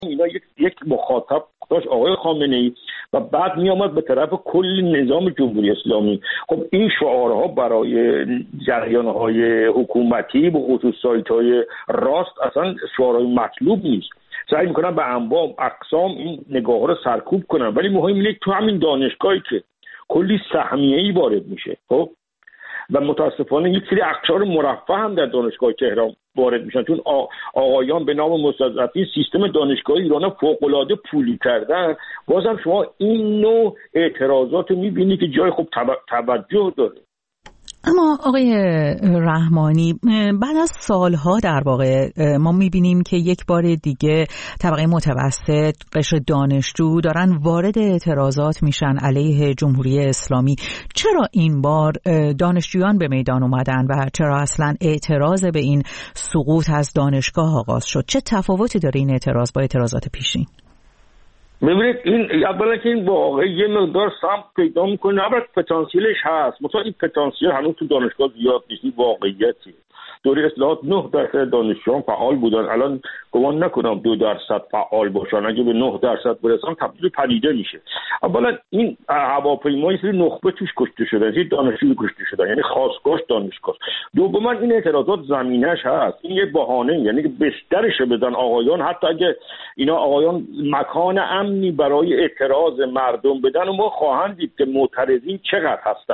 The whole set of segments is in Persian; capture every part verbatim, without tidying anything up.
اینا یک یک مخاطب داشت آقای خامنه‌ای و بعد می آمد به طرف کل نظام جمهوری اسلامی. خب این شعارها برای جریان‌های حکومتی به خصوص سایت‌های راست اصلا شعارهای مطلوب نیست. سعی میکنن به انواع اقسام این نگاه‌ها رو سرکوب کنن، ولی مهم اینه تو همین دانشگاهی که کلی سهمیه‌ای وارد میشه، خب و متاسفانه یک سری اقشار مرفه هم در دانشگاه تهران وارد میشن، چون آقایان به نام مستضعفین سیستم دانشگاه ایران فوق‌العاده پولی کردن. بازم شما این نوع اعتراضات رو میبینی که جای خوب توجه داره. اما آقای رحمانی، بعد از سالها در واقع ما میبینیم که یک بار دیگه طبقه متوسط، قشر دانشجو دارن وارد اعتراضات میشن علیه جمهوری اسلامی. چرا این بار دانشجویان به میدان اومدن و چرا اصلا اعتراض به این سقوط از دانشگاه آغاز شد؟ چه تفاوتی داره این اعتراض با اعتراضات پیشین؟ ببینید این اولا که این واقعا یه مقدار سمت پیدا میکنه، البته پتانسیلش هست، مثلا این پتانسیل هنوز تو دانشگاه زیاد نیست. واقعیتی دوره اصلاحات نه درصد دانشجویان فعال بودن، الان گمان نکنم دو درصد فعال باشن. اگه به نه درصد برسن تبدیل پدیده میشه. اولا این هواپیمای سری نخبه توش کشته شدن، یه دانشجو کشته شدن، یعنی خاصگاه دانشگاه. دوما این اعتراضات زمینش هست، این یه بهانه، یعنی که بسترش بدن آقایان، حتی اگه اینا آقایان مکان امنی برای اعتراض مردم بدن و ما خواهند دید که معترضین چقدر هستن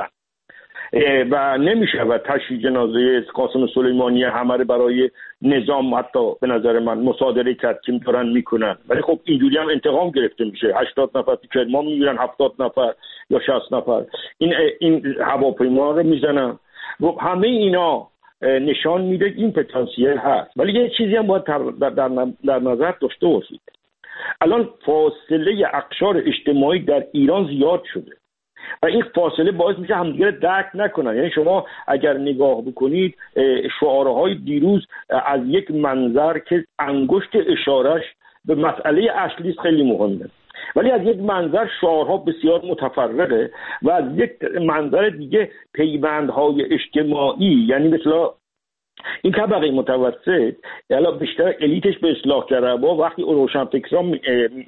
و نمیشه و تشییع جنازه قاسم سلیمانی همه رو برای نظام حتی به نظر من مصادره کرد که دارن میکنن. ولی خب اینجوری هم انتقام گرفته میشه، هشتاد نفر تو کرمان میگیرن، هفتاد نفر یا شصت نفر این این هواپیما رو میزنن. خب همه اینا نشان میده این پتانسیل هست. ولی یه چیزی هم باید در, در, در نظر داشته باشید، الان فاصله اقشار اجتماعی در ایران زیاد شده و این فاصله باعث میشه همدیگه درک نکنن. یعنی شما اگر نگاه بکنید شعارهای دیروز از یک منظر که انگشت اشارش به مسئله اصلی خیلی مهمه، ولی از یک منظر شعارها بسیار متفرقه و از یک منظر دیگه پیوندهای اجتماعی، یعنی مثلا این طبقه متوسط یعنی بیشتر الیتش به اصلاح طلبها وقتی روشنفکران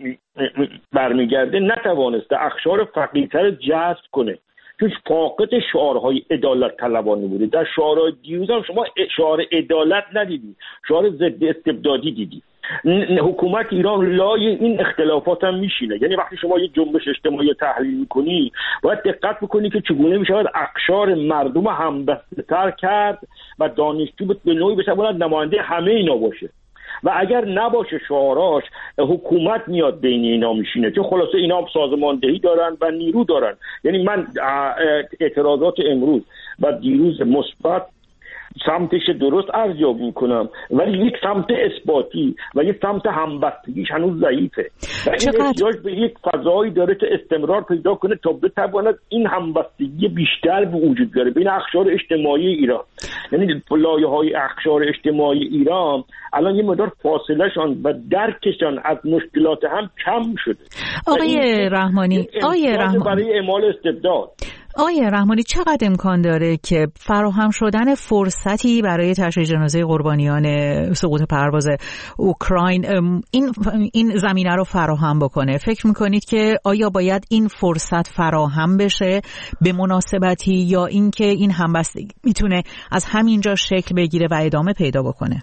برمیگرده نتوانسته اقشار فقیرتر جذب کنه، چون فاقد شعارهای عدالت طلبانه بوده. در شعارهای دیروز هم شما شعار عدالت ندیدی، شعار ضد استبدادی دیدی. حکومت ایران لای این اختلافات هم میشینه. یعنی وقتی شما یه جنبش اجتماعی تحلیل میکنی باید دقت بکنی که چگونه میشود اقشار مردم همبسته‌تر کرد و دانشجو به نوعی بشه باید نماینده همه اینا باشه و اگر نباشه شعاراش حکومت میاد بین اینا میشینه، چون خلاصه اینا هم سازماندهی دارن و نیرو دارن. یعنی من اعتراضات امروز و دیروز مثبت سمتش درست ارزیابی میکنم، ولی یک سمت اثباتی و یک سمت همبستگیش هنوز ضعیفه و این احتیاج به یک فضایی داره که استمرار پیدا کنه تا بتواند این همبستگی بیشتر به وجود بیاره بین اقشار اجتماعی ایران. یعنی لایه‌های اقشار اجتماعی ایران الان یه مقدار فاصلهشان و درکشان از مشکلات هم کم شده. آقای رحمانی، آقای رحمانی برای اعمال استبداد آقای رحمانی چقدر امکان داره که فراهم شدن فرصتی برای تشییع جنازه قربانیان سقوط پرواز اوکراین این این زمینه رو فراهم بکنه؟ فکر میکنید که آیا باید این فرصت فراهم بشه به مناسبتی یا اینکه این همبستگی میتونه از همینجا شکل بگیره و ادامه پیدا بکنه؟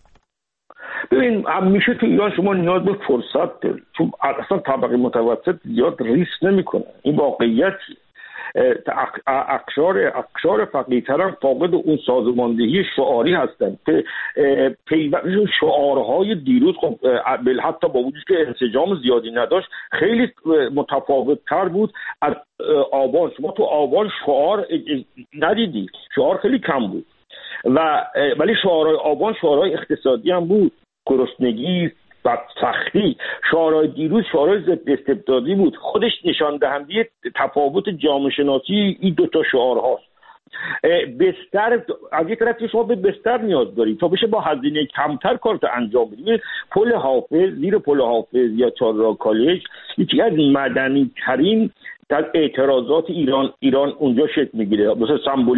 ببین همیشه تو ایران شما نیاز به فرصت دارید، چون اصلا طبقه متوسط زیاد ریسک نمیکنه. این واقعیتی. اقشار اقشار فقیرتر هم فاقد اون سازماندهی شعاری هستند که پیوند شعارهای دیروز خب حتی با وجود که انسجام زیادی نداشت خیلی متفاوت تر بود از آبان. شما تو آبان شعار ندیدی، شعار خیلی کم بود و ولی شعارهای آبان شعارهای اقتصادی هم بود، گرسنگی و سختی. شعارهای دیروز شعارهای ضد استبدادی بود. خودش نشان دهنده تفاوت جامعه شناسی این دو تا شعار هاست. بستر از یک طرف شما به بستر نیاز دارید تا بشه با هزینه کمتر کارت انجام بدید. پل حافظ، زیر پل حافظ یا چهارراه کالج یکی از مدنی ترین در اعتراضات ایران ایران اونجا شکل میگیره، مثلا سمبولیک.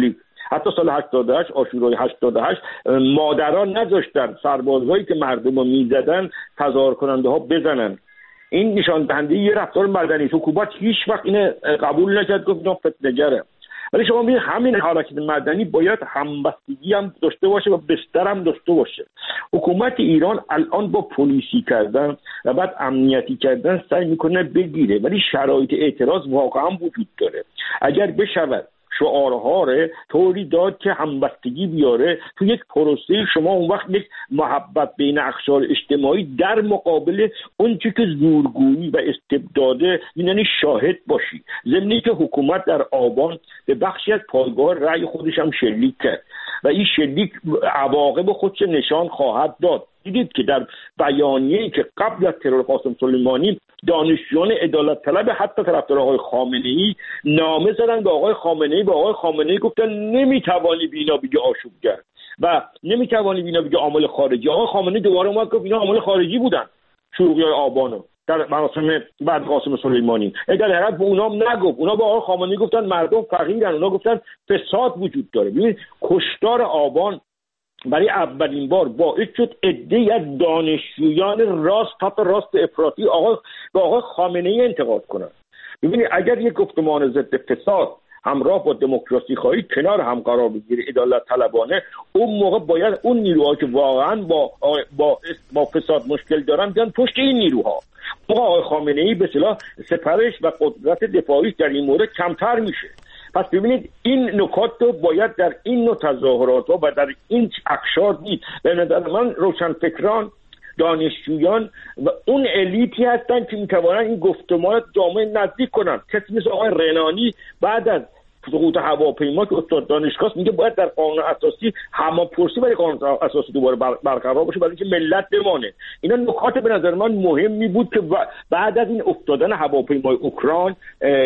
حتی سال هشتاد و هشت آشورای هشتاد و هشت مادران نذاشتن سربازهایی که مردم رو میزدن تظاهر کننده ها بزنن. این نشان دهنده یه رفتار مدنی. حکومت هیچ وقت اینو قبول نکرد، گفت اینا فتنه‌گره. ولی شما ببینید همین حرکت مدنی باید همبستگی هم داشته باشه و بستر هم داشته باشه. حکومت ایران الان با پلیسی کردن و بعد امنیتی کردن سعی میکنه بگیره، ولی شرایط اعتراض واقعا وجود داره. اگر بشود شعارها رو طوری داد که همبستگی بیاره تو یک پروسه، شما اون وقت یک محبت بین اقشار اجتماعی در مقابل اون چیزی که زورگویی و استبداده، یعنی شاهد باشی. ضمنی که حکومت در آبان به بخشی از پایگاه رأی خودش هم شلیک کرد و این شلیک عواقب خودش نشان خواهد داد. دیدید که در بیانیه‌ای که قبل از ترور قاسم سلیمانی دانشجویان عدالت طلب حتی طرفدار آقای خامنه‌ای نامه زدن به آقای خامنه‌ای، به آقای خامنه‌ای گفتن نمیتوانی بینا بگی آشوبگر و نمیتوانی بینا بگی عامل خارجی. آقای خامنه‌ای دوباره اومد گفت اینا عامل خارجی بودن شروعی‌های آبانو در مراسم بعد قاسم سلیمانی. در حقیقت به اونام نگفت، اونا با آقای خامنه‌ای گفتن مردم فقیرن، اونا گفتن فساد وجود داره. ببینید کشتار آبان برای اولین بار باعث شد عده‌ای از دانشجویان راست تا راست افراطی آقا به آقای خامنه‌ای انتقاد کنند. ببینید اگر یک گفتمان ضد فساد همراه با دموکراسی خواهی کنار هم قرار بگیره عدالت طلبانه، اون موقع باید اون نیروها که واقعا با با با فساد مشکل دارن بیان پشت این نیروها. موقع آقای خامنه‌ای به اصطلاح سپرش و قدرت دفاعی در این مورد کمتر میشه. پس ببینید این نکات رو باید در این نوع تظاهرات و در این اقشار دید. به نظر من روشنفکران، دانشجویان و اون الیتی هستن که میتوانن این گفتمان جامعه نزدیک کنن. کسی مثل آقای رنانی بعد از سقوط هواپیما که استاد دانشگاه میگه باید در قانون اساسی هماپرسی برای قانون اساسی دوباره برقرار باشه برای اینکه ملت بمانه. اینا نکات به نظر من مهمی بود که بعد از این افتادن هواپیمای اوکراین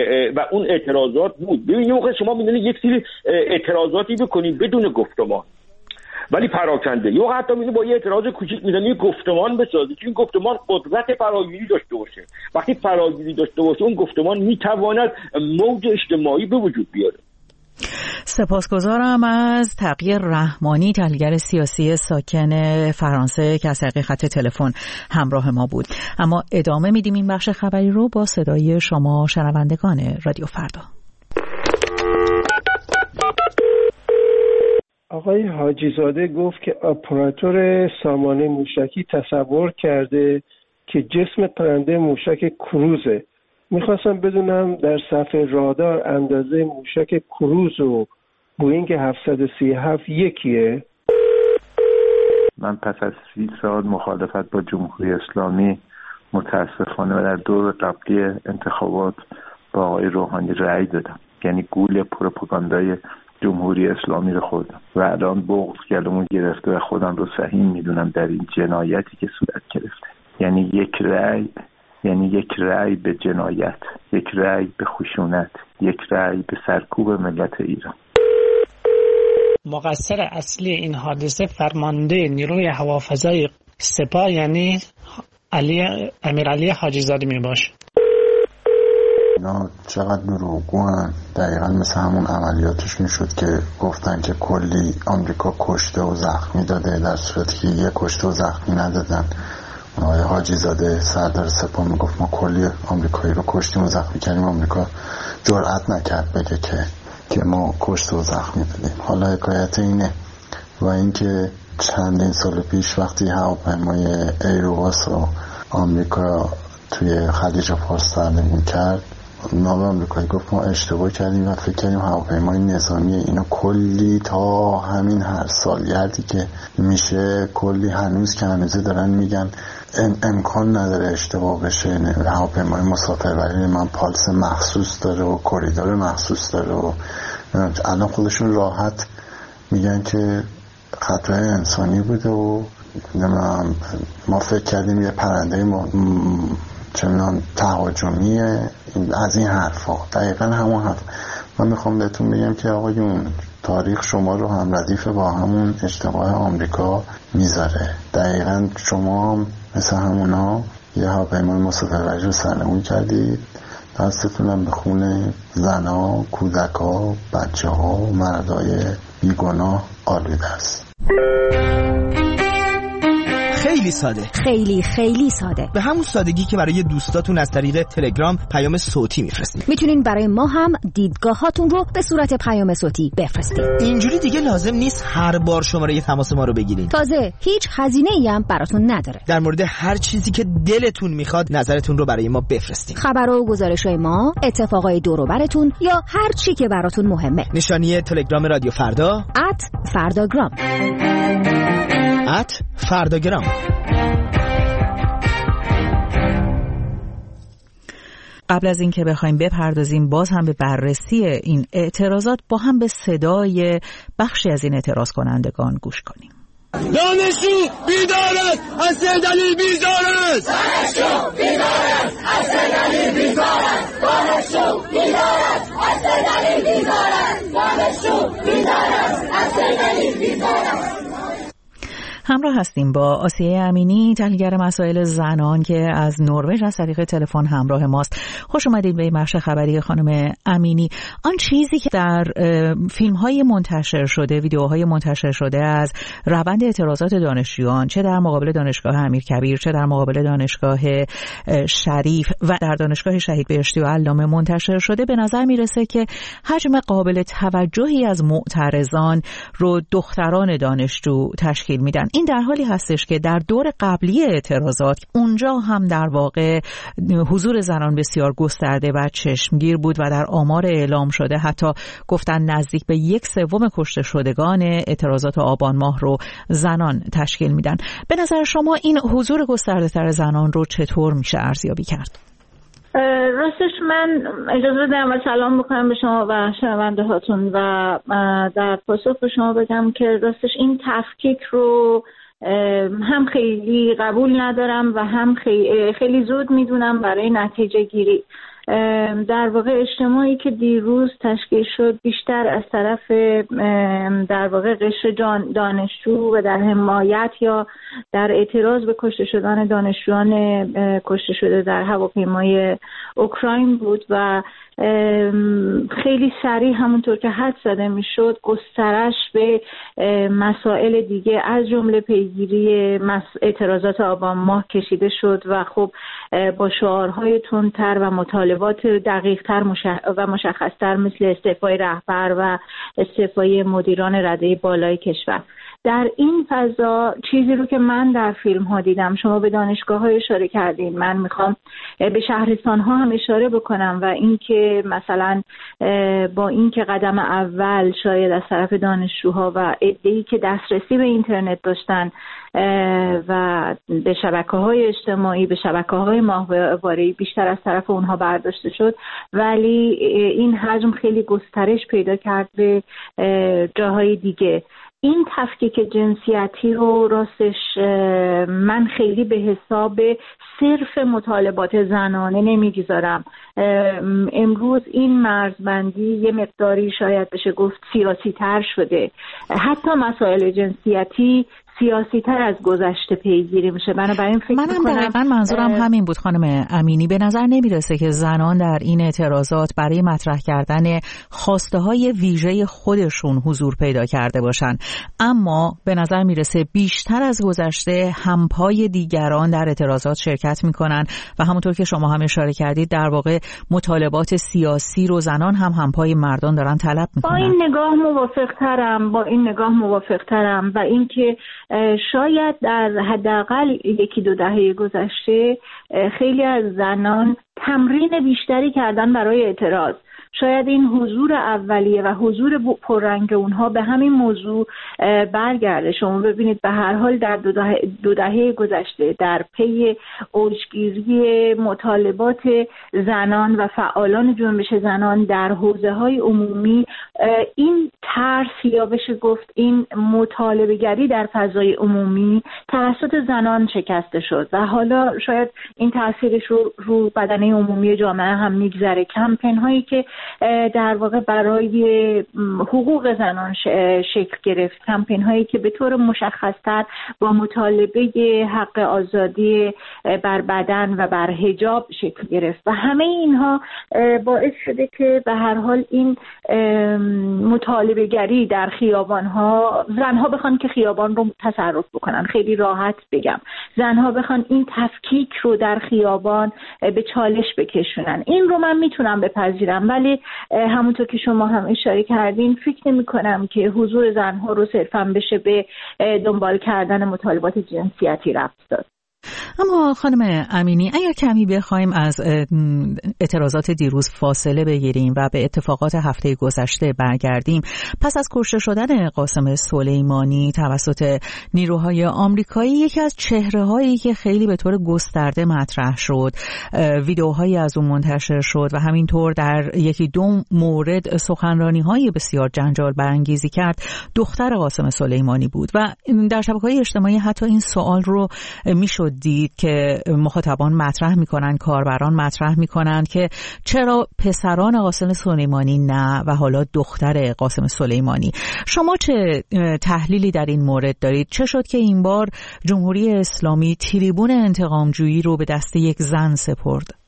و اون اعتراضات بود. ببینید موقع شما میدونید یک سری اعتراضاتی بکنید بدون گفتمان ولی پراکنده، یا حتی میتونه با یه اعتراض کوچیک میزنه گفتمان بسازه که این گفتمان قدرت فراگیری داشته باشه. وقتی فراگیری داشته باشه اون گفتمان میتواند موج اجتماعی به وجود بیاره. سپاسگزارم از تقی رحمانی، تحلیلگر سیاسی ساکن فرانسه که از طریق خط تلفن همراه ما بود. اما ادامه میدیم این بخش خبری رو با صدای شما شنوندگان رادیو فردا. آقای حاجی زاده گفت که اپراتور سامانه موشکی تصور کرده که جسم پرنده موشک کروزه. میخواستم بدونم در صفحه رادار اندازه موشک کروز و بوینگ هفتصد و سی و هفت یکیه؟ من پس از سی سال مخالفت با جمهوری اسلامی متاسفانه و در دور قبلی انتخابات با آقای روحانی رأی دادم، یعنی گول پروپاگاندای جمهوری اسلامی رو خوردم و الان بغض گلومو گرفته و خودم رو سهیم میدونم در این جنایتی که صورت گرفته. یعنی یک رأی یعنی یک رأی به جنایت، یک رأی به خشونت، یک رأی به سرکوب ملت ایران. مقصر اصلی این حادثه فرمانده نیروی هوافضای سپاه یعنی علی امیرعلی حاجی زاده می باشه. اینا چقدر دروغگوان، دقیقا مثل همون عملیاتشون شد که گفتن که کلی آمریکا کشته و زخمی داده، در صورتی که یه کشته و زخمی ندادن. آقای حاجی زاده سردار سپاه میگفت ما کلی آمریکایی رو کشتیم و زخمی کردیم، آمریکا جرئت نکرد بگه که که ما کشته و زخمی دادیم. حالا حکایت اینه و اینکه چندین سال پیش وقتی هواپیمای ایرواس رو آمریکا توی خلیج فارس تعلیم کرد، نام آمریکایی گفت ما اشتباه کردیم و فکر کردیم هواپیمای نظامی. اینا کلی تا همین هر سالگردی که میشه کلی هنوز که هنوزه دارن میگن امکان نداره اشتباه بشه. هواپیمای مسافربری من پالس مخصوص داره و کوریدور مخصوص داره و الان خودشون راحت میگن که خطای انسانی بوده و ما فکر کردیم یه پرنده ما چنان تهاجمیه. از این حرفا دقیقا همون حرف. من میخوام بهتون بگم که آقایون تاریخ شما رو هم ردیف با همون اشتباه آمریکا میذاره. دقیقا شما هم مثل همونا یه هواپیمای مسافربری رو سرنگون کردید، دستتون هم به خون زنا، کودکا، بچه ها، مردای بیگناه آلوده است. خیلی ساده، خیلی خیلی ساده، به همون سادگی که برای دوستاتون از طریق تلگرام پیام صوتی میفرستید. میتونین برای ما هم دیدگاهاتون رو به صورت پیام صوتی بفرستید. اینجوری دیگه لازم نیست هر بار شماره تماس ما رو بگیرین. تازه هیچ هزینه‌ای هم براتون نداره. در مورد هر چیزی که دلتون میخواد نظرتون رو برای ما بفرستین. خبر و گزارش‌های ما، اتفاقای دور و براتون یا هر چی که براتون مهمه. نشانی تلگرام رادیو فردا ات فرداگرام ات فرداگرام. قبل از اینکه بخوایم بپردازیم باز هم به بررسی این اعتراضات، با هم به صدای بخشی از این اعتراض کنندگان گوش کنیم. دانشجو بیدارت، حسین علی بیدارت، دانشجو بیدارت، حسین علی بیدارت، دانشجو بیدارت، حسین علی بیدارت، دانشجو بیدارت، حسین علی بیدارت. همراه هستیم با آسیه امینی، تحلیلگر مسائل زنان که از نروژ از طریق تلفن همراه ماست. خوش اومدید به بخش خبری خانم امینی. آن چیزی که در فیلم‌های منتشر شده، ویدیوهای منتشر شده از روند اعتراضات دانشجویان، چه در مقابل دانشگاه امیرکبیر، چه در مقابل دانشگاه شریف و در دانشگاه شهید بهشتی و علامه منتشر شده، به نظر میرسه که حجم قابل توجهی از معترضان رو دختران دانشجو تشکیل میدن. این در حالی هستش که در دور قبلی اعتراضات اونجا هم در واقع حضور زنان بسیار گسترده و چشمگیر بود و در آمار اعلام شده حتی گفتن نزدیک به یک سوم کشته شدگان اعتراضات آبان ماه رو زنان تشکیل میدن. به نظر شما این حضور گسترده تر زنان رو چطور میشه ارزیابی کرد؟ راستش من اجازه بدم و سلام بکنم به شما و شنونده هاتون و در پاسخ به شما بگم که راستش این تفکیک رو هم خیلی قبول ندارم و هم خیلی, خیلی زود میدونم برای نتیجه گیری. در واقع اجتماعی که دیروز تشکیل شد بیشتر از طرف در واقع قشر دانشجو و در حمایت یا در اعتراض به کشته شدن دانشجویان کشته شده در هواپیمای اوکراین بود و خیلی سریع همونطور که حد زده میشد گسترش به مسائل دیگه از جمله پیگیری اعتراضات آبان ماه کشیده شد و خب با شعارهای تندتر و مطالبات دقیق‌تر و مشخص‌تر مثل استعفای رهبر و استعفای مدیران رده بالای کشور. در این فضا چیزی رو که من در فیلم ها دیدم، شما به دانشگاه ها اشاره کردین، من میخوام به شهرستان ها هم اشاره بکنم و اینکه مثلا با اینکه قدم اول شاید از طرف دانشجوها و عده‌ای که دسترسی به اینترنت داشتن و به شبکه‌های اجتماعی، به شبکه‌های ماهواره‌ای بیشتر از طرف اونها برداشته شد، ولی این حجم خیلی گسترش پیدا کرد به جاهای دیگه. این تفکیک جنسیتی رو راستش من خیلی به حساب صرف مطالبات زنانه نمیگذارم. امروز این مرزبندی یه مقداری شاید بشه گفت سیاسی تر شده، حتی مسائل جنسیتی سیاسی تر از گذشته پیگیری میشه. بنابراین فکر منم دقیقاً منظورم اه... همین بود خانم امینی. به نظر نمیرسه که زنان در این اعتراضات برای مطرح کردن خواسته های ویژه خودشون حضور پیدا کرده باشن، اما به نظر میرسه بیشتر از گذشته همپای دیگران در اعتراضات شرکت میکنن و همونطور که شما هم اشاره کردید در واقع مطالبات سیاسی رو زنان هم همپای مردان دارن طلب میکنن. با این نگاه موافق ترم با این نگاه موافق ترم و اینکه شاید در حداقل یکی دو دهه گذشته خیلی از زنان تمرین بیشتری کردن برای اعتراض. شاید این حضور اولیه و حضور پررنگ اونها به همین موضوع برگرده. شما ببینید به هر حال در دو دهه, دو دهه گذشته در پی اوجگیری مطالبات زنان و فعالان جنبش زنان در حوزه‌های عمومی این ترس یا بشه گفت این مطالبه گری در فضای عمومی توسط زنان شکسته شد و حالا شاید این تاثیرش رو رو بدنه عمومی جامعه هم میگذره. کمپین هایی که در واقع برای حقوق زنان شکل گرفت، کمپین هایی که به طور مشخص‌تر با مطالبه حق آزادی بر بدن و بر حجاب شکل گرفت و همه اینها باعث شده که به هر حال این مطالبه گری در خیابان ها، زنها بخوان که خیابان رو تصرف بکنن، خیلی راحت بگم زنها بخوان این تفکیک رو در خیابان به چالش بکشونن، این رو من میتونم بپذیرم، ولی همونطور که شما هم اشاره کردین فکر نمی کنم که حضور زنها رو صرفاً بشه به دنبال کردن مطالبات جنسیتی ربط داد. اما خانم امینی، اگر کمی بخوایم از اعتراضات دیروز فاصله بگیریم و به اتفاقات هفته گذشته برگردیم، پس از کشته شدن قاسم سلیمانی توسط نیروهای آمریکایی، یکی از چهره‌هایی که خیلی به طور گسترده مطرح شد، ویدیوهایی از اون منتشر شد و همینطور در یکی دو مورد سخنرانی‌های بسیار جنجال برانگیزی کرد، دختر قاسم سلیمانی بود و در شبکه‌های اجتماعی حتی این سوال رو میشد دید که مخاطبان مطرح میکنن، کاربران مطرح میکنن که چرا پسران قاسم سلیمانی نه و حالا دختر قاسم سلیمانی. شما چه تحلیلی در این مورد دارید؟ چه شد که این بار جمهوری اسلامی تریبون انتقامجویی رو به دست یک زن سپرد؟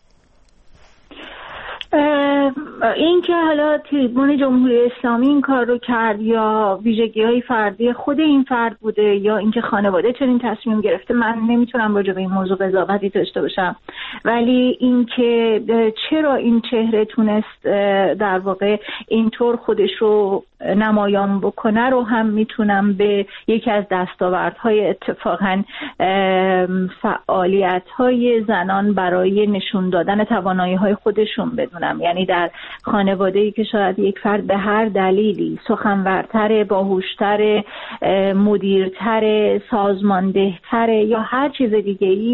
این که حالا تریبون جمهوری اسلامی این کار رو کرد یا ویژگی‌های فردی خود این فرد بوده یا اینکه خانواده چنین تصمیم گرفته، من نمیتونم راجع به این موضوع قضاوتی داشته باشم، ولی اینکه چرا این چهره تونست در واقع اینطور خودش رو نمایان بکنه رو هم میتونم به یکی از دستاوردهای اتفاقاً فعالیت‌های زنان برای نشون دادن توانایی‌های خودشون بدونم. یعنی در خانواده‌ای که شاید یک فرد به هر دلیلی سخنورتر، باهوشتر، مدیرتر، سازماندهتر یا هر چیز دیگه‌ای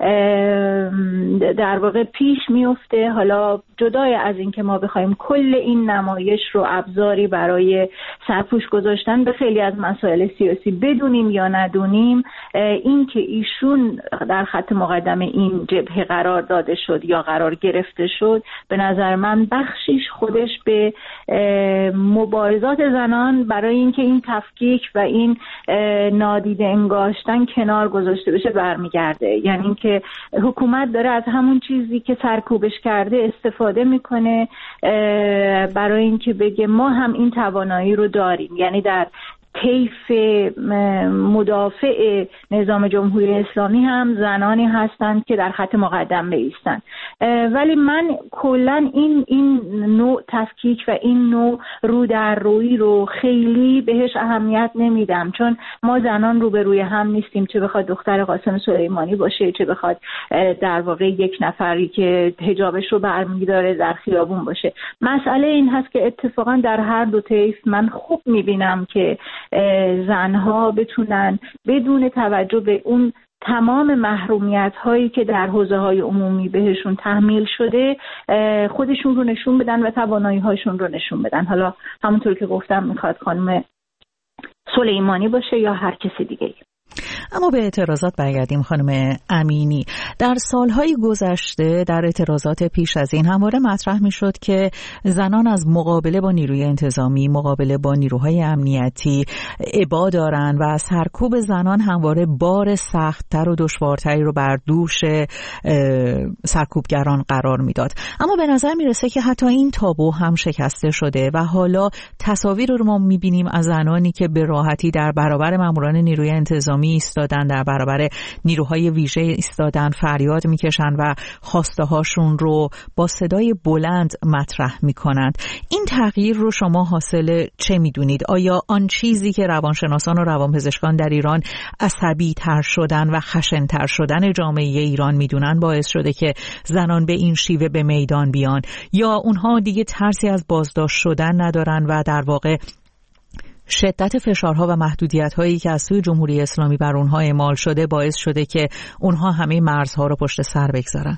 در واقع پیش میفته، حالا جدای از این که ما بخوایم کل این نمایش رو ابزاری برای سرپوش گذاشتن به خیلی از مسائل سیاسی بدونیم یا ندونیم، این که ایشون در خط مقدم این جبهه قرار داده شد یا قرار گرفته شد، به نظر من بخشیش خودش به مبارزات زنان برای اینکه این تفکیک و این نادیده انگاشتن کنار گذاشته بشه برمیگرده. یعنی اینکه حکومت داره از همون چیزی که سرکوبش کرده استفاده میکنه برای اینکه بگه ما هم این توانایی رو داریم. یعنی در طیف مدافع نظام جمهوری اسلامی هم زنانی هستند که در خط مقدم بایستند، ولی من کلا این این نوع تفکیک و این نوع رو در روی رو خیلی بهش اهمیت نمیدم، چون ما زنان رو به روی هم نیستیم، چه بخواد دختر قاسم سلیمانی باشه چه بخواد در واقع یک نفری که حجابش رو برمی‌داره در خیابون باشه. مسئله این هست که اتفاقا در هر دو طیف من خوب میبینم که زنها بتونن بدون توجه به اون تمام محرومیت هایی که در حوزه های عمومی بهشون تحمیل شده خودشون رو نشون بدن و توانایی هاشون رو نشون بدن. حالا همونطور که گفتم میخواد خانم سلیمانی باشه یا هر کسی دیگه. اما به اعتراضات برگردیم. خانم امینی، در سالهای گذشته در اعتراضات پیش از این همواره مطرح می شد که زنان از مقابله با نیروی انتظامی، مقابله با نیروهای امنیتی ابا دارن و سرکوب زنان همواره بار سخت‌تر و دشوارتری رو بر دوش سرکوبگران قرار میداد. اما به نظر می رسه که حتی این تابو هم شکسته شده و حالا تصاویر رو ما می بینیم از زنانی که به راحتی در برابر ماموران نیروی انتظامی ایستادن، در برابر نیروهای ویژه ایستادن، فریاد میکشن و خواسته هاشون رو با صدای بلند مطرح میکنند. این تغییر رو شما حاصل چه میدونید؟ آیا آن چیزی که روانشناسان و روانپزشکان در ایران عصبی تر شدن و خشن تر شدن جامعه ایران میدونن باعث شده که زنان به این شیوه به میدان بیان، یا اونها دیگه ترسی از بازداشت شدن ندارن و در واقع شدت فشارها و محدودیت‌هایی که از سوی جمهوری اسلامی بر اونها اعمال شده باعث شده که اونها همه مرزها رو پشت سر بگذارن؟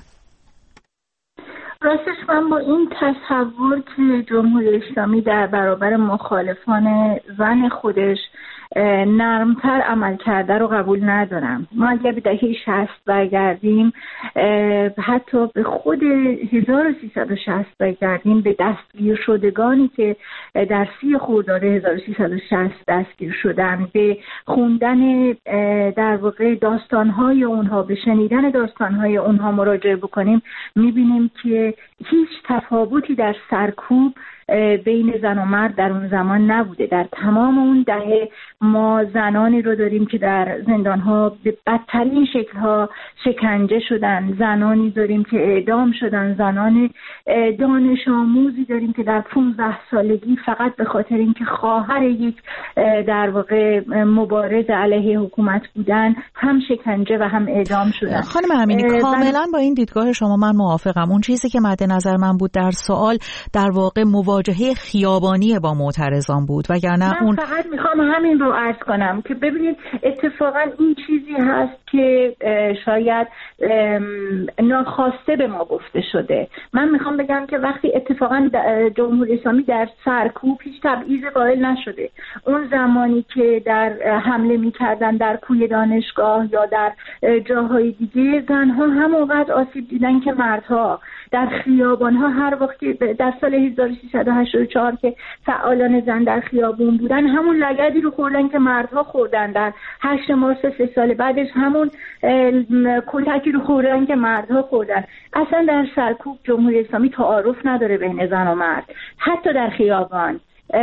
راستش من با این تصور که جمهوری اسلامی در برابر مخالفان زن خودش نرمتر عمل کرده رو قبول ندارم. ما اگر به دهه شصت برگردیم، حتی به خود هزار و سیصد و شصت برگردیم، به دستگیر شدگانی که در سی خرداد هزار و سیصد و شصت دستگیر شدن، به خوندن در واقع داستانهای اونها، به شنیدن داستانهای اونها مراجعه بکنیم، میبینیم که هیچ تفاوتی در سرکوب بین زن و مرد در اون زمان نبوده. در تمام اون دهه ما زنانی رو داریم که در زندانها به بدترین شکل‌ها شکنجه شدن، زنانی داریم که اعدام شدن، زنان دانش آموزی داریم که در پانزده سالگی فقط به خاطر اینکه خواهر یک در واقع مبارز علیه حکومت بودن هم شکنجه و هم اعدام شدن. خانم امینی، کاملا با این دیدگاه شما من موافقم. اون چیزی که مد نظر من بود در سوال در واقع مواجهه خیابانی با معترضان بود، وگرنه من اون فقط میخوام همین رو عرض کنم که ببینید اتفاقا این چیزی هست که شاید ناخواسته به ما گفته شده. من میخوام بگم که وقتی اتفاقا جمهوری اسلامی در سرکوب هیچ تبعیض قائل نشده. اون زمانی که در حمله میکردن در کوی دانشگاه یا در جاهای دیگه، زنها همونقدر آسیب دیدن که مردها. در خیابان‌ها هر وقت که در سال هزار و سیصد و هشتاد و چهار که فعالان زن در خیابون بودن، همون لگدی رو خوردن که مردها خوردن. در هشت مارس سه سال بعدش همون کتکی رو خوردن که مردها خوردن. اصلا در سرکوب جمهوری اسلامی تعارف نداره بین زن و مرد، حتی در خیابان.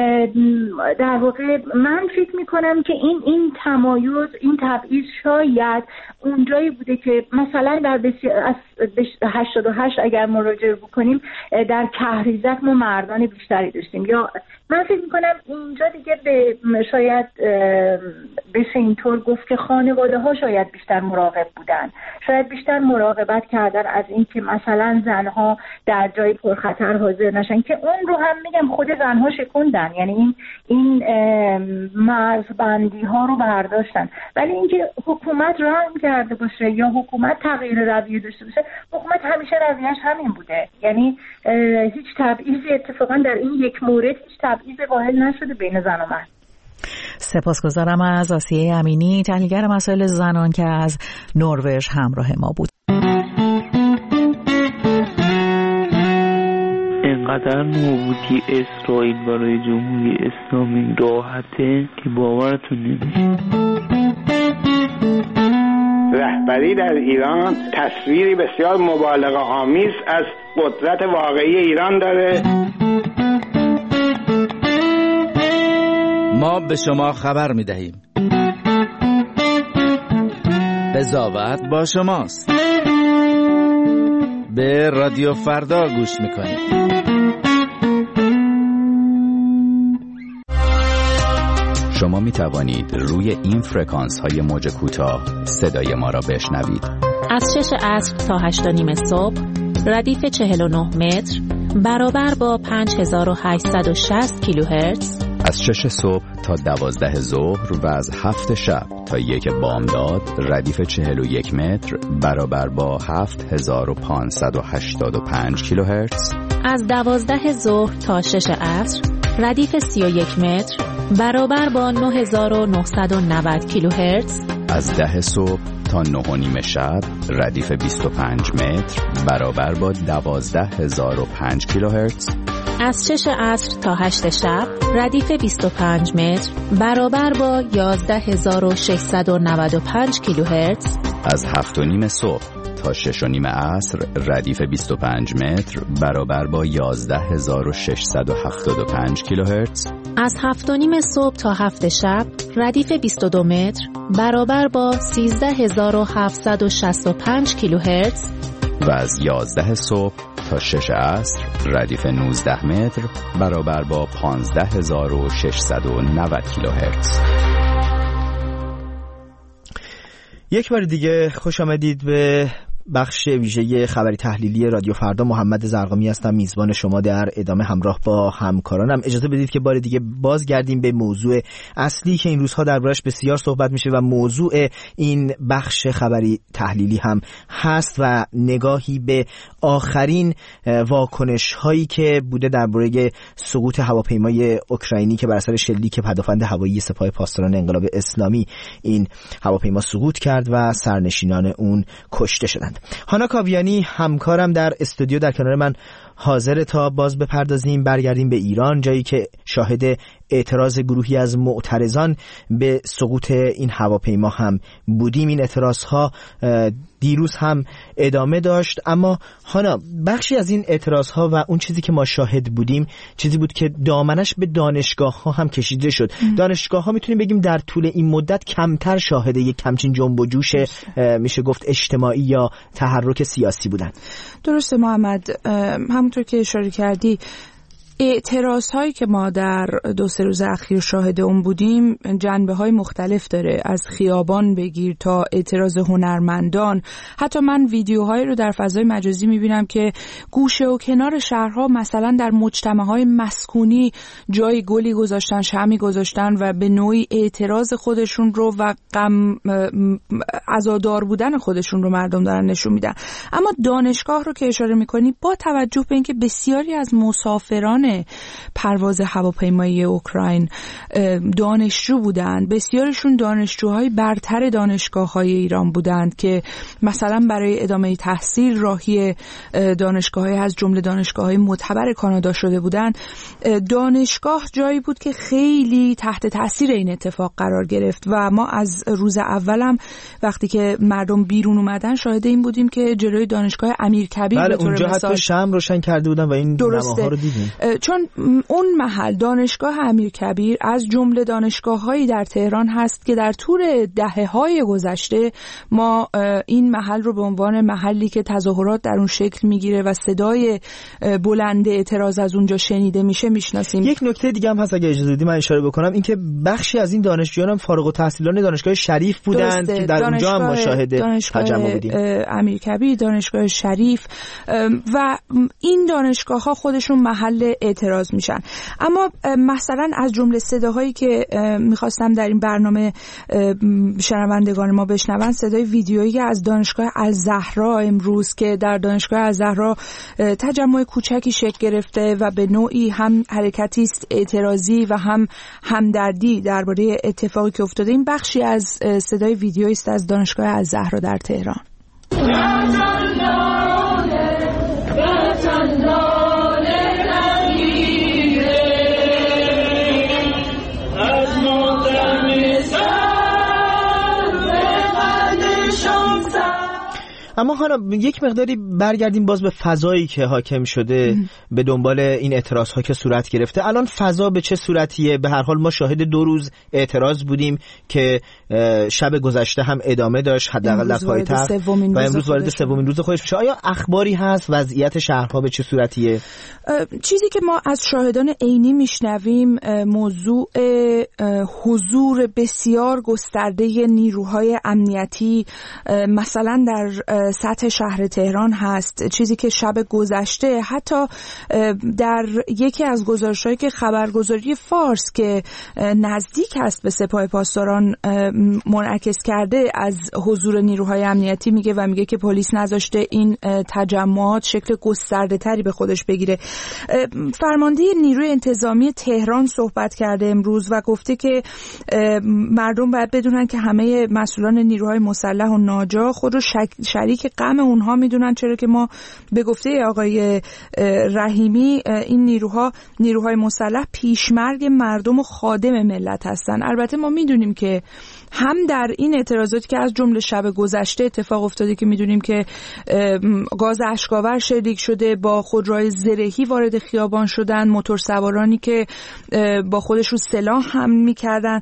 در واقع من فکر میکنم که این این تمایز، این تبعیض شاید اونجایی بوده که مثلا در بسیار هشتاد و هشت اگر مراجعه بکنیم، در کهریزک ما مردان بیشتری داشتیم. یا من فکر میکنم اینجا دیگه به شاید بشه اینطور گفت که خانواده ها شاید بیشتر مراقب بودن، شاید بیشتر مراقبت کردن از این که مثلا زنها در جای پرخطر حاضر نشن، که اون رو هم میگم خود زنها شکوندن، یعنی این این مرزبندی ها رو برداشتن. ولی اینکه حکومت رحم کرده باشه یا حکومت تغییر رویه داشته باشه، حکومت همیشه رویه‌اش همین بوده. یعنی هیچ تبعیضی اتفاقا در این یک مورد هیچ تبعیض قائل نشده بین زن و مرد. سپاسگزارم از آسیه امینی، تحلیلگر مسائل زنان که از نروژ همراه ما بود. اینقدر نابودی اسرائیل برای جمهوری اسلامی راحته که باورتون نمیشه. رهبری در ایران تصویری بسیار مبالغه آمیز از قدرت واقعی ایران داره. ما به شما خبر میدهیم. قضاوت با شماست. به رادیو فردا گوش میکنید. شما می توانید روی این فرکانس های موج کوتاه صدای ما را بشنوید. از شش عصر تا هشت و نیم صبح، ردیف چهل و نه متر برابر با پنج هزار و هشتصد و شصت کیلوهرتز. از شش صبح تا دوازده ظهر و از هفت شب تا یک بامداد، ردیف چهل و یک متر برابر با هفت هزار و پانصد و هشتاد و پنج کیلوهرتز. از دوازده ظهر تا شش عصر، ردیف سی و یک متر برابر با نه هزار و نهصد و نود کیلوهرتز. از ده صبح تا نه و نیم شب، ردیف بیست و پنج متر برابر با دوازده هزار و پنج کیلوهرتز. از شش عصر تا هشت شب، ردیف بیست و پنج متر برابر با یازده هزار و ششصد و نود و پنج کیلوهرتز. از هفت و نیم صبح تا شش و نیم عصر، ردیف بیست و پنج متر برابر با یازده هزار و ششصد و هفتاد و پنج کیلوهرتز. از هفت و نیم صبح تا هفت شب، ردیف بیست و دو متر برابر با سیزده هزار و هفتصد و شصت و پنج کیلوهرتز. و از یازده صبح تا شش عصر، ردیف نوزده متر برابر با پانزده هزار و ششصد و نود کیلوهرتز. یک بار دیگه خوش آمدید به بخش ویژه خبری تحلیلی رادیو فردا محمد زرقامی هستم، میزبان شما در ادامه همراه با همکارانم. اجازه بدید که بار دیگه بازگردیم به موضوع اصلی که این روزها دربارش بسیار صحبت میشه و موضوع این بخش خبری تحلیلی هم هست و نگاهی به آخرین واکنش هایی که بوده درباره سقوط هواپیمای اوکراینی که بر اثر شلیک پدافند هوایی سپاه پاسداران انقلاب اسلامی این هواپیما سقوط کرد و سرنشینان اون کشته شدند. هانا کاویانی همکارم در استودیو در کنار من حاضر تا باز بپردازیم برگردیم به ایران، جایی که شاهد اعتراض گروهی از معترضان به سقوط این هواپیما هم بودیم. این اعتراضها دیروز هم ادامه داشت، اما هانا بخشی از این اعتراضها و اون چیزی که ما شاهد بودیم چیزی بود که دامنش به دانشگاه ها هم کشیده شد. دانشگاه ها میتونیم بگیم در طول این مدت کمتر شاهد یک کمچین جنب و جوش میشه گفت اجتماعی یا تحرک سیاسی بودن. درسته محمد، همونطور که اشاره کردی اعتراض هایی که ما در دو سه روز اخیر شاهد اون بودیم جنبه های مختلف داره، از خیابان بگیر تا اعتراض هنرمندان. حتی من ویدیوهایی رو در فضای مجازی میبینم که گوشه و کنار شهرها مثلا در مجتمع های مسکونی جای گلی گذاشتن، شمعی گذاشتن و به نوعی اعتراض خودشون رو و غم عزادار بودن خودشون رو مردم دارن نشون میدن. اما دانشگاه رو که اشاره میکنی، با توجه به اینکه بسیاری از مسافران پرواز هواپیمایی اوکراین دانشجو بودند، بسیارشون دانشجوهای برتر دانشگاه‌های ایران بودند که مثلا برای ادامه تحصیل راهی دانشگاه‌های از جمله دانشگاه‌های معتبر کانادا شده بودند. دانشگاه جایی بود که خیلی تحت تاثیر این اتفاق قرار گرفت و ما از روز اولم وقتی که مردم بیرون اومدن شاهد این بودیم که جلوی دانشگاه امیرکبیر بله اونجا حتی شمع روشن کرده بودن و این نماها رو دیدیم. چون اون محل دانشگاه امیرکبیر از جمله دانشگاه‌هایی در تهران هست که در طول دهه‌های گذشته ما این محل رو به عنوان محلی که تظاهرات در اون شکل میگیره و صدای بلند اعتراض از اونجا شنیده میشه میشناسیم. یک نکته دیگه هم هست اگه اجازه بدید من اشاره بکنم، این که بخشی از این دانشجویان هم فارغ التحصیلان دانشگاه شریف بودند که در اونجا هم ما شاهد تجمع بودیم. امیرکبیر، دانشگاه شریف و این دانشگاه‌ها خودشون محل اعتراض میشن. اما مثلا از جمله صداهایی که میخواستم در این برنامه شنوندگان ما بشنون، صدای ویدیویی از دانشگاه الزهرا امروز که در دانشگاه الزهرا تجمع کوچکی شکل گرفته و به نوعی هم حرکتی است اعتراضی و هم همدردی درباره اتفاقی که افتاده. این بخشی از صدای ویدیویی است از دانشگاه الزهرا در تهران. اما حالا یک مقداری برگردیم باز به فضایی که حاکم شده ام. به دنبال این اعتراض ها که صورت گرفته. الان فضا به چه صورتیه؟ به هر حال ما شاهد دو روز اعتراض بودیم که شب گذشته هم ادامه داشت حداقل در پایتخت و امروز وارد سومین روز خودش میشه. آیا اخباری هست وضعیت شهرها به چه صورتیه؟ چیزی که ما از شاهدان عینی میشنویم موضوع حضور بسیار گسترده نیروهای امنیتی مثلا در سطح شهر تهران هست. چیزی که شب گذشته حتی در یکی از گزارش‌هایی که خبرگزاری فارس که نزدیک است به سپاه پاسداران منعکس کرده از حضور نیروهای امنیتی میگه و میگه که پلیس نذاشته این تجمعات شکل گسترده تری به خودش بگیره. فرمانده نیروی انتظامی تهران صحبت کرده امروز و گفته که مردم باید بدونن که همه مسئولان نیروهای مسلح و ناجا خود رو شریک غم اونها میدونن، چرا که ما به گفته آقای رحیمی این نیروها نیروهای مسلح پیشمرگ مردم و خادم ملت هستن. البته ما میدونیم که هم در این اعتراضاتی که از جمله شب گذشته اتفاق افتاده که میدونیم که گاز اشک‌آور شلیک شده، با خودروهای زرهی وارد خیابان شدن، موتور سوارانی که با خودشون سلاح حمل میکردن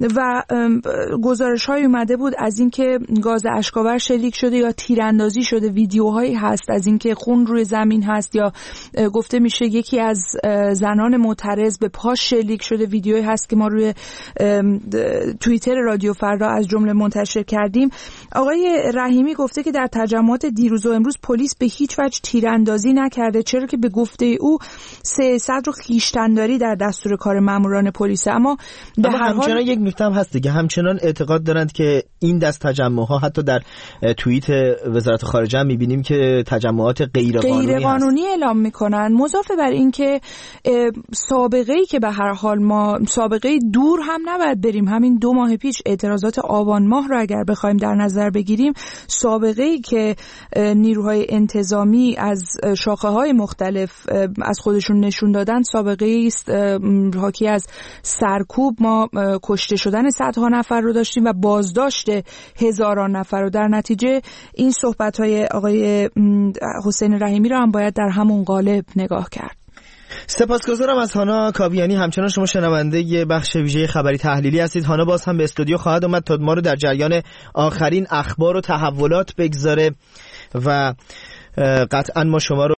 و گزارش های اومده بود از اینکه گاز اشک‌آور شلیک شده یا تیراندازی شده، ویدیوهایی هست از اینکه خون روی زمین هست، یا گفته میشه یکی از زنان معترض به پاش شلیک شده، ویدیوهایی هست که ما روی توییتر رادیو فردا از جمله منتشر کردیم. آقای رحیمی گفته که در تجمعات دیروز و امروز پلیس به هیچ وجه تیراندازی نکرده، چرا که به گفته او سه صدر خویشتن‌داری در دستور کار ماموران پلیس. اما به اما هر همچنان حال یک نکته هم هست دیگه، همچنان اعتقاد دارند که این دست تجمع‌ها، حتی در توییت وزارت خارجه هم می‌بینیم که تجمعات غیرقانونی غیر قانونی اعلام می‌کنن. مضافه بر این که سابقه‌ای که به هر حال ما سابقه دور هم نباید بریم، همین دو ماه پیش اعتراضات آبان ماه رو اگر بخوایم در نظر بگیریم، سابقه‌ای که نیروهای انتظامی از شاخه‌های مختلف از خودشون نشون دادن سابقه‌ای است حاکی از سرکوب. ما کشته شدن صدها نفر رو داشتیم و بازداشت هزاران نفر رو. در نتیجه این صحبت‌های آقای حسین رحیمی رو هم باید در همون قالب نگاه کرد. سپاسگزارم از هانا کاویانی. همچنان شما شنونده ی بخش ویژه خبری تحلیلی هستید. هانا باز هم به استودیو خواهد اومد تا ما رو در جریان آخرین اخبار و تحولات بگذاره و قطعا ما شما رو